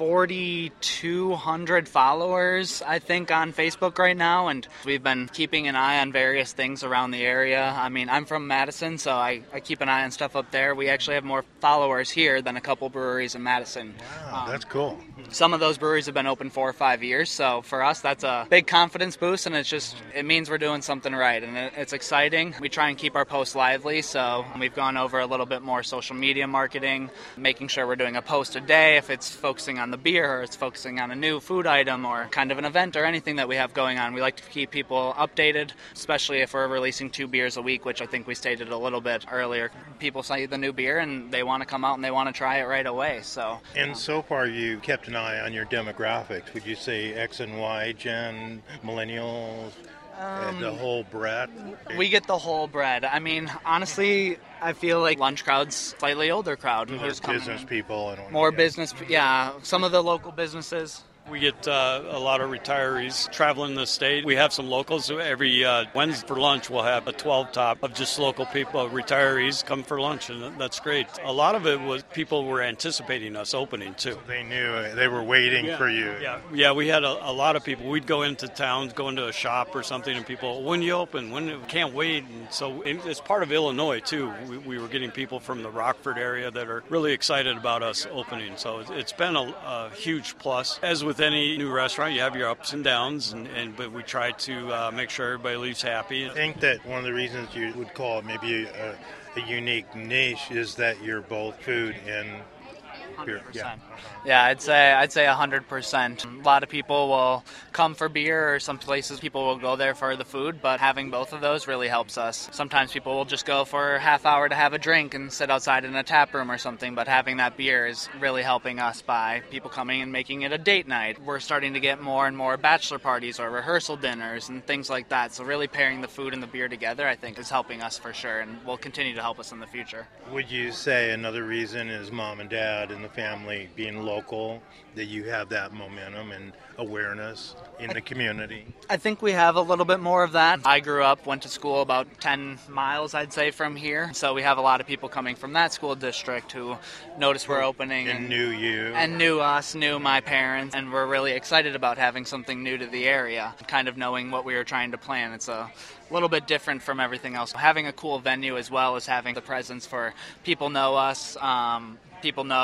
4,200 followers, I think, on Facebook right now, and we've been keeping an eye on various things around the area. I mean, I'm from Madison, so I keep an eye on stuff up there. We actually have more followers here than a couple breweries in Madison. Wow, that's cool. Some of those breweries have been open 4 or 5 years, so for us, that's a big confidence boost, and it means we're doing something right, and it's exciting. We try and keep our posts lively, so we've gone over a little bit more social media marketing, making sure we're doing a post a day if it's focusing on the beer or it's focusing on a new food item or kind of an event or anything that we have going on. We like to keep people updated, especially if we're releasing 2 beers a week, which I think we stated a little bit earlier. People see the new beer and they want to come out and they want to try it right away. And so far you kept an eye on your demographics. Would you say X and Y, Gen, millennials? The whole bread? We get the whole bread. I mean, honestly, I feel like lunch crowd's slightly older crowd. There's business people. More business, yeah. Some of the local businesses. We get a lot of retirees traveling the state. We have some locals. Every Wednesday for lunch, we'll have a 12-top of just local people, retirees, come for lunch, and that's great. A lot of it was people were anticipating us opening, too. So they knew they were waiting for you. Yeah, we had a lot of people. We'd go into town, go into a shop or something, and people, when you open? Can't wait. And so it's part of Illinois, too. We were getting people from the Rockford area that are really excited about us opening. So it's been a huge plus. As with any new restaurant, you have your ups and downs, but we try to make sure everybody leaves happy. I think that one of the reasons you would call it maybe a unique niche is that you're both food and beer. 100%. Yeah, I'd say 100%. A lot of people will come for beer, or some places people will go there for the food, but having both of those really helps us. Sometimes people will just go for a half hour to have a drink and sit outside in a tap room or something, but having that beer is really helping us by people coming and making it a date night. We're starting to get more and more bachelor parties or rehearsal dinners and things like that, so really pairing the food and the beer together, I think, is helping us for sure, and will continue to help us in the future. Would you say another reason is mom and dad and the family being local, that you have that momentum and awareness in the community? I think we have a little bit more of that. I grew up, went to school about 10 miles, I'd say, from here. So we have a lot of people coming from that school district who noticed we're opening. And knew you. And knew us, knew my parents, and we're really excited about having something new to the area, kind of knowing what we were trying to plan. It's a little bit different from everything else. Having a cool venue as well as having the presence for people know us, people know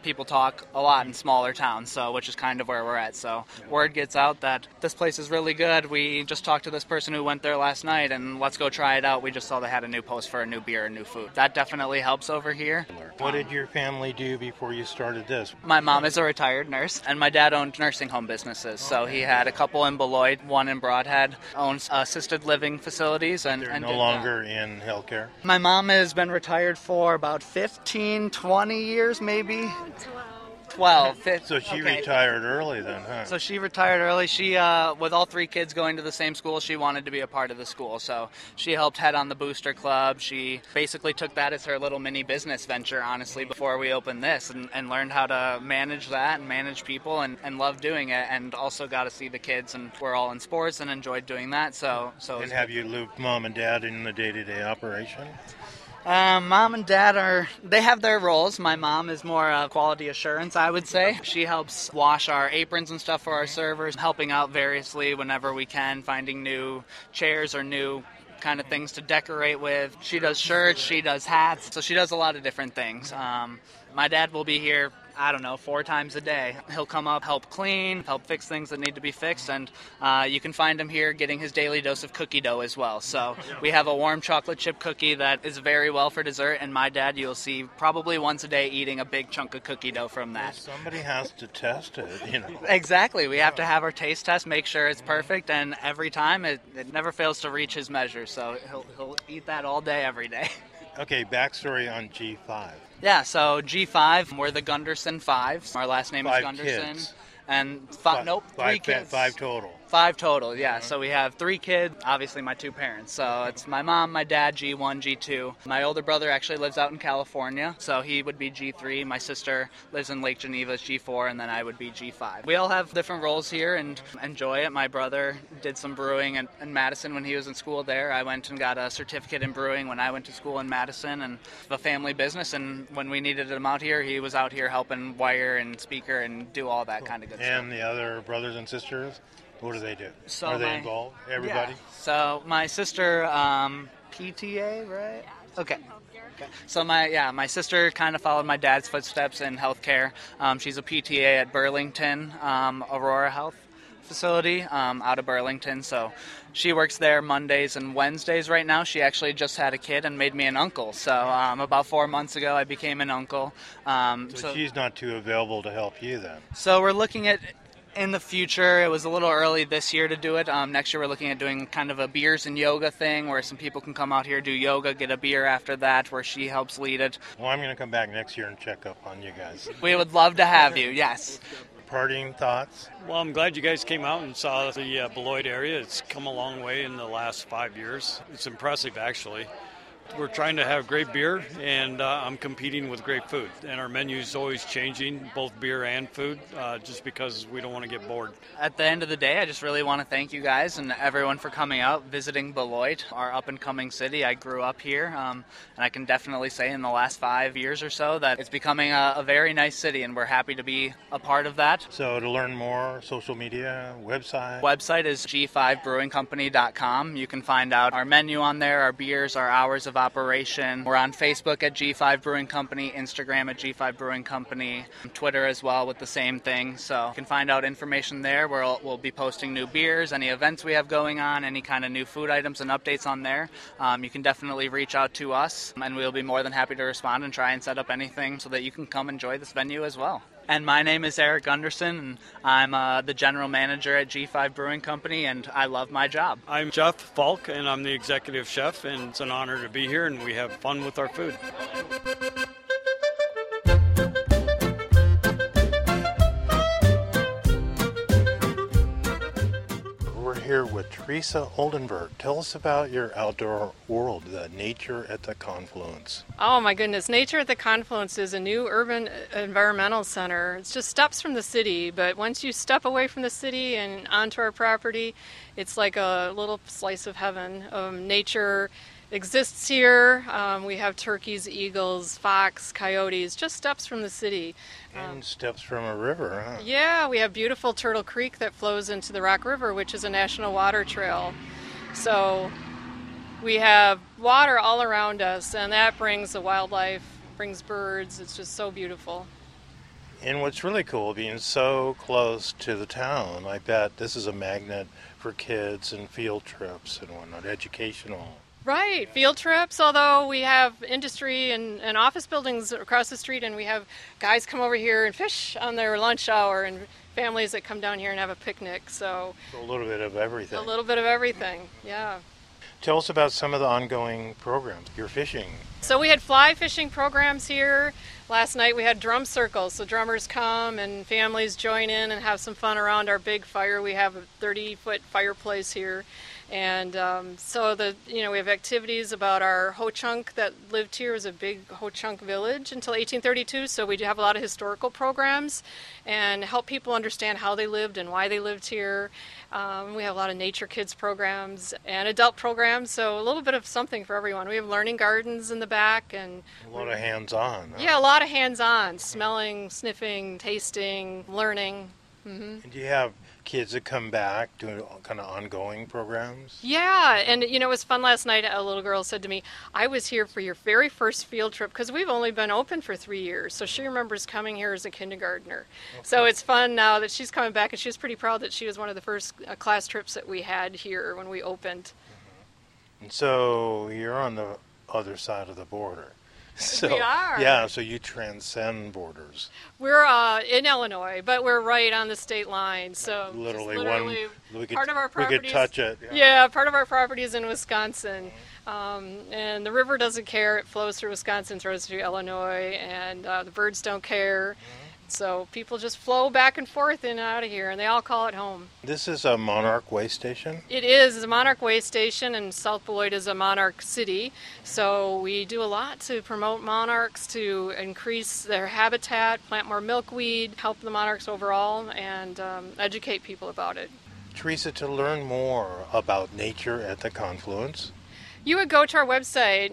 people talk a lot in smaller towns, so which is kind of where we're at. So word gets out that this place is really good. We just talked to this person who went there last night, and let's go try it out. We just saw they had a new post for a new beer and new food. That definitely helps over here. What did your family do before you started this? My mom is a retired nurse, and my dad owned nursing home businesses. So he had a couple in Beloit, one in Broadhead, owns assisted living facilities. And They're no longer in healthcare? My mom has been retired for about 15, 20 years maybe. 12. So she retired early then, huh? So she retired early. She, with all 3 kids going to the same school, she wanted to be a part of the school. So she helped head on the booster club. She basically took that as her little mini business venture, honestly, before we opened this, and learned how to manage that and manage people and love doing it, and also got to see the kids, and we're all in sports and enjoyed doing that. And have you looped mom and dad in the day-to-day operation? Mom and dad they have their roles. My mom is more quality assurance, I would say. She helps wash our aprons and stuff for our servers, helping out variously whenever we can, finding new chairs or new kind of things to decorate with. She does shirts, she does hats, so she does a lot of different things. My dad will be here, 4 times a day. He'll come up, help clean, help fix things that need to be fixed, and you can find him here getting his daily dose of cookie dough as well. So we have a warm chocolate chip cookie that is very well for dessert, and my dad, you'll see probably once a day eating a big chunk of cookie dough from that. Well, somebody has to test it, Exactly. We have to have our taste test, make sure it's perfect, and every time it never fails to reach his measure, so he'll eat that all day, every day. Okay, backstory on G5. Yeah, so G5, we're the Gunderson Fives. Our last name is Gunderson. Kids. And 3 kids. 5 total. 5 total, yeah. So we have 3 kids, obviously my 2 parents. So it's my mom, my dad, G1, G2. My older brother actually lives out in California, so he would be G3. My sister lives in Lake Geneva, G4, and then I would be G5. We all have different roles here and enjoy it. My brother did some brewing in Madison when he was in school there. I went and got a certificate in brewing when I went to school in Madison, and a family business. And when we needed him out here, he was out here helping wire and speaker and do all that kind of good stuff. And the other brothers and sisters? What do they do? So Are they involved? Everybody? Yeah. So my sister, PTA, right? Okay. So my sister kind of followed my dad's footsteps in healthcare. She's a PTA at Burlington, Aurora Health Facility out of Burlington. So she works there Mondays and Wednesdays right now. She actually just had a kid and made me an uncle. So about 4 months ago, I became an uncle. So she's not too available to help you then? So we're looking at in the future. It was a little early this year to do it. Next year we're looking at doing kind of a beers and yoga thing where some people can come out here, do yoga, get a beer after that, where she helps lead it. Well, I'm going to come back next year and check up on you guys. We would love to have you, yes. Parting thoughts? Well, I'm glad you guys came out and saw the Beloit area. It's come a long way in the last 5 years. It's impressive, actually. We're trying to have great beer, and I'm competing with great food. And our menu is always changing, both beer and food, just because we don't want to get bored. At the end of the day, I just really want to thank you guys and everyone for coming out, visiting Beloit, our up-and-coming city. I grew up here, and I can definitely say in the last 5 years or so that it's becoming a very nice city, and we're happy to be a part of that. So to learn more, social media, website? Website is g5brewingcompany.com. You can find out our menu on there, our beers, our hours of operation. We're on Facebook at G5 Brewing Company, Instagram at G5 Brewing Company, Twitter as well with the same thing. So you can find out information there. We'll be posting new beers, any events we have going on, any kind of new food items and updates on there. You can definitely reach out to us, and we'll be more than happy to respond and try and set up anything so that you can come enjoy this venue as well. And my name is Eric Gunderson, and I'm the general manager at G5 Brewing Company, and I love my job. I'm Jeff Falk, and I'm the executive chef, and it's an honor to be here, and we have fun with our food. We're here with Teresa Oldenburg. Tell us about your outdoor world, the Nature at the Confluence. Oh my goodness, Nature at the Confluence is a new urban environmental center. It's just steps from the city, but once you step away from the city and onto our property, it's like a little slice of heaven. Nature exists here. We have turkeys, eagles, fox, coyotes, just steps from the city. And steps from a river, huh? Yeah, we have beautiful Turtle Creek that flows into the Rock River, which is a national water trail. So we have water all around us, and that brings the wildlife, brings birds. It's just so beautiful. And what's really cool, being so close to the town, I bet this is a magnet for kids and field trips and whatnot, educational. Right, field trips, although we have industry and office buildings across the street, and we have guys come over here and fish on their lunch hour, and families that come down here and have a picnic, so A little bit of everything. a little bit of everything, yeah. Tell us about some of the ongoing programs. You're fishing. So we had fly fishing programs here. Last night we had drum circles, so drummers come and families join in and have some fun around our big fire. We have a 30-foot fireplace here. And we have activities about our Ho-Chunk that lived here. It was a big Ho-Chunk village until 1832, so we do have a lot of historical programs and help people understand how they lived and why they lived here. We have a lot of nature kids programs and adult programs, so a little bit of something for everyone. We have learning gardens in the back. And A lot of hands-on. Huh? Yeah, a lot of hands-on, smelling, sniffing, tasting, learning. And do you have kids that come back doing kind of ongoing programs? Yeah, and it was fun last night. A little girl said to me, I was here for your very first field trip because we've only been open for 3 years. So she remembers coming here as a kindergartner. Okay. So it's fun now that she's coming back, and she was pretty proud that she was one of the first class trips that we had here when we opened. And so you're on the other side of the border. So, we are. Yeah, so you transcend borders. We're in Illinois, but we're right on the state line. So literally part of our property. We could touch it. Yeah, part of our property is in Wisconsin. And the river doesn't care. It flows through Wisconsin, throws through Illinois, and the birds don't care. So people just flow back and forth in and out of here, and they all call it home. This is a Monarch Way Station? It is. It's a Monarch Way Station, and South Beloit is a monarch city. So we do a lot to promote monarchs, to increase their habitat, plant more milkweed, help the monarchs overall, and educate people about it. Teresa, to learn more about nature at the Confluence, you would go to our website,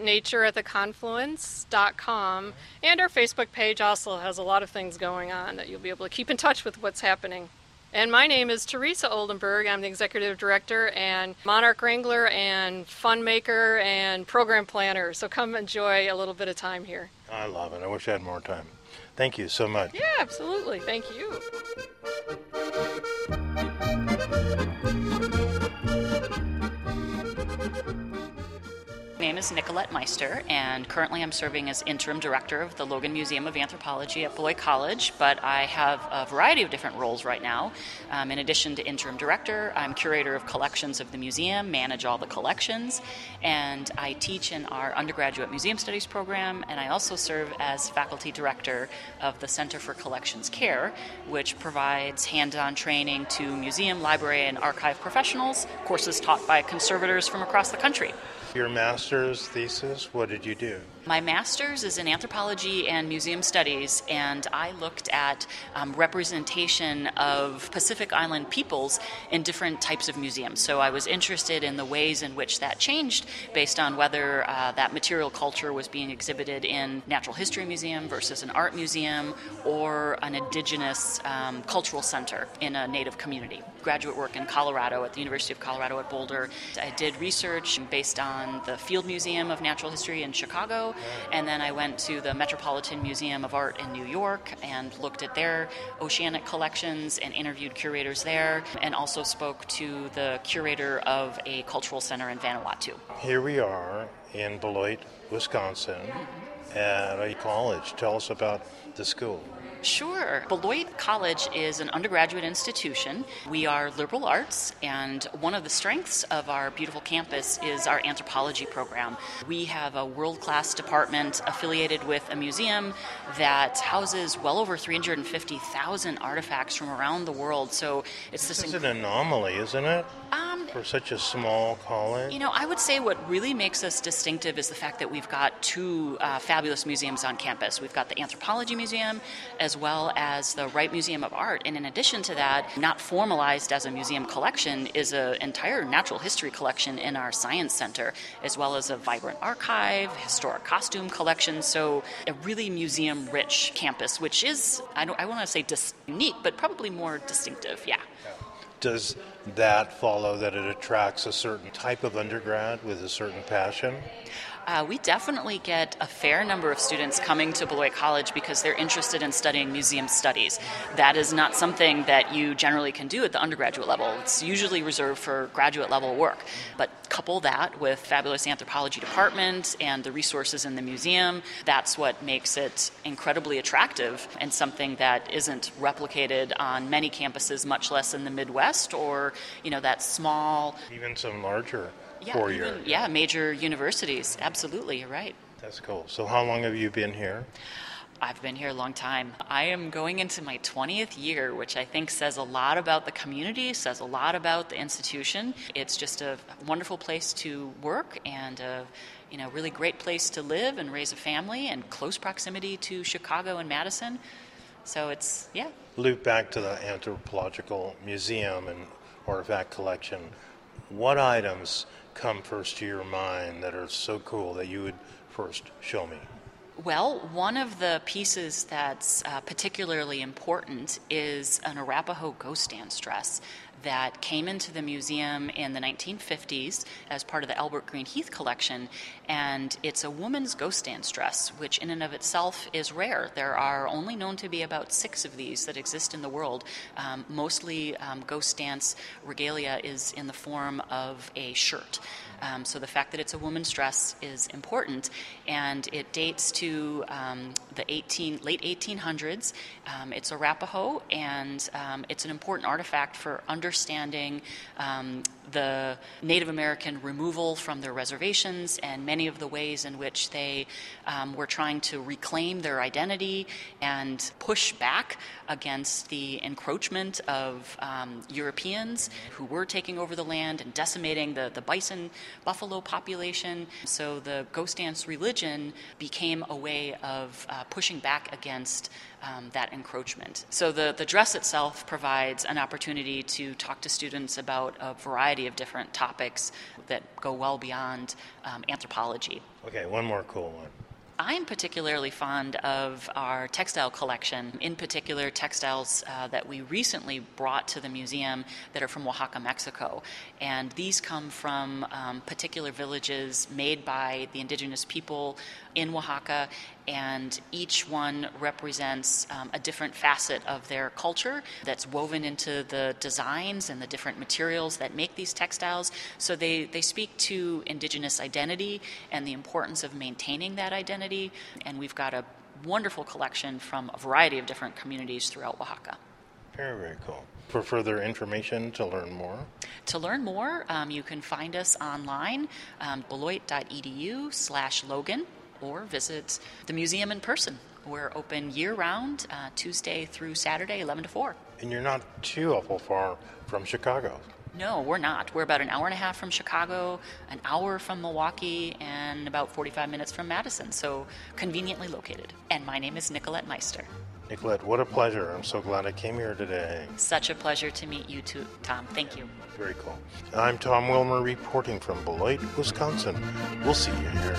natureattheconfluence.com, and our Facebook page also has a lot of things going on that you'll be able to keep in touch with what's happening. And my name is Teresa Oldenburg. I'm the Executive Director and Monarch Wrangler and Fun Maker and Program Planner. So come enjoy a little bit of time here. I love it. I wish I had more time. Thank you so much. Yeah, absolutely. Thank you. My name is Nicolette Meister, and currently I'm serving as interim director of the Logan Museum of Anthropology at Beloit College, but I have a variety of different roles right now. In addition to interim director, I'm curator of collections of the museum, manage all the collections, and I teach in our undergraduate museum studies program, and I also serve as faculty director of the Center for Collections Care, which provides hands-on training to museum, library, and archive professionals, courses taught by conservators from across the country. Your master's thesis, what did you do? My master's is in anthropology and museum studies, and I looked at representation of Pacific Island peoples in different types of museums. So I was interested in the ways in which that changed based on whether that material culture was being exhibited in natural history museum versus an art museum or an indigenous cultural center in a native community. Graduate work in Colorado at the University of Colorado at Boulder. I did research based on the Field Museum of Natural History in Chicago, and then I went to the Metropolitan Museum of Art in New York and looked at their oceanic collections and interviewed curators there, and also spoke to the curator of a cultural center in Vanuatu. Here we are in Beloit, Wisconsin, at a college. Tell us about the school. Sure. Beloit College is an undergraduate institution. We are liberal arts, and one of the strengths of our beautiful campus is our anthropology program. We have a world-class department affiliated with a museum that houses well over 350,000 artifacts from around the world. So it's This is an anomaly, isn't it? For such a small college? I would say what really makes us distinctive is the fact that we've got two fabulous museums on campus. We've got the Anthropology Museum as well as the Wright Museum of Art. And in addition to that, not formalized as a museum collection, is an entire natural history collection in our Science Center, as well as a vibrant archive, historic costume collection. So a really museum-rich campus, which is, I want to say neat, but probably more distinctive, yeah. Does that follow that it attracts a certain type of undergrad with a certain passion? We definitely get a fair number of students coming to Beloit College because they're interested in studying museum studies. That is not something that you generally can do at the undergraduate level. It's usually reserved for graduate level work. But couple that with fabulous anthropology department and the resources in the museum, that's what makes it incredibly attractive and something that isn't replicated on many campuses, much less in the Midwest or, that small... Even some larger. Major universities. Absolutely, you're right. That's cool. So how long have you been here? I've been here a long time. I am going into my 20th year, which I think says a lot about the community, says a lot about the institution. It's just a wonderful place to work and a really great place to live and raise a family, and close proximity to Chicago and Madison. So it's, Loop back to the Anthropological Museum and Artifact Collection. What items come first to your mind that are so cool that you would first show me? Well, one of the pieces that's particularly important is an Arapaho ghost dance dress that came into the museum in the 1950s as part of the Albert Green Heath collection, and it's a woman's ghost dance dress, which in and of itself is rare. There are only known to be about 6 of these that exist in the world. Mostly ghost dance regalia is in the form of a shirt. So the fact that it's a woman's dress is important, and it dates to the late 1800s. It's Arapaho, and it's an important artifact for understanding the Native American removal from their reservations and many of the ways in which they were trying to reclaim their identity and push back against the encroachment of Europeans who were taking over the land and decimating the bison buffalo population. So the ghost dance religion became a way of pushing back against that encroachment. So the dress itself provides an opportunity to talk to students about a variety of different topics that go well beyond anthropology. Okay, one more cool one. I'm particularly fond of our textile collection, in particular textiles that we recently brought to the museum that are from Oaxaca, Mexico. And these come from particular villages made by the indigenous people in Oaxaca, and each one represents a different facet of their culture that's woven into the designs and the different materials that make these textiles. So they speak to indigenous identity and the importance of maintaining that identity, and we've got a wonderful collection from a variety of different communities throughout Oaxaca. Very, very cool. For further information, to learn more? To learn more, you can find us online, beloit.edu/Logan, or visit the museum in person. We're open year-round, Tuesday through Saturday, 11 to 4. And you're not too awful far from Chicago. No, we're not. We're about an hour and a half from Chicago, an hour from Milwaukee, and about 45 minutes from Madison, so conveniently located. And my name is Nicolette Meister. Nicolette, what a pleasure. I'm so glad I came here today. Such a pleasure to meet you too, Tom. Thank you. Very cool. I'm Tom Wilmer reporting from Beloit, Wisconsin. We'll see you here.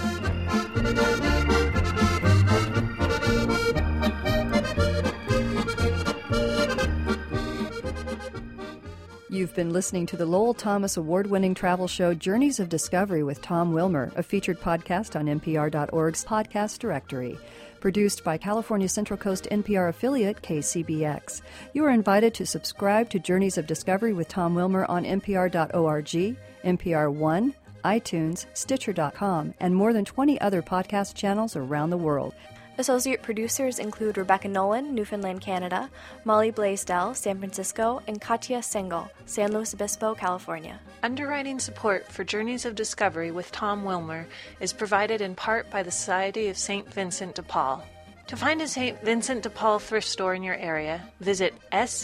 You've been listening to the Lowell Thomas award-winning travel show Journeys of Discovery with Tom Wilmer, a featured podcast on NPR.org's podcast directory. Produced by California Central Coast NPR affiliate KCBX. You are invited to subscribe to Journeys of Discovery with Tom Wilmer on NPR.org, NPR One, iTunes, Stitcher.com, and more than 20 other podcast channels around the world. Associate producers include Rebecca Nolan, Newfoundland, Canada, Molly Blaisdell, San Francisco, and Katya Sengel, San Luis Obispo, California. Underwriting support for Journeys of Discovery with Tom Wilmer is provided in part by the Society of St. Vincent de Paul. To find a St. Vincent de Paul thrift store in your area, visit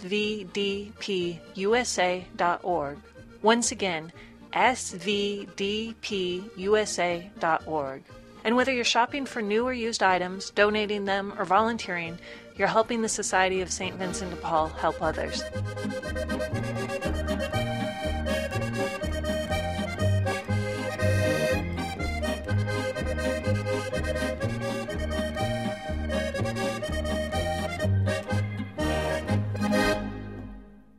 svdpusa.org. Once again, svdpusa.org. And whether you're shopping for new or used items, donating them, or volunteering, you're helping the Society of St. Vincent de Paul help others.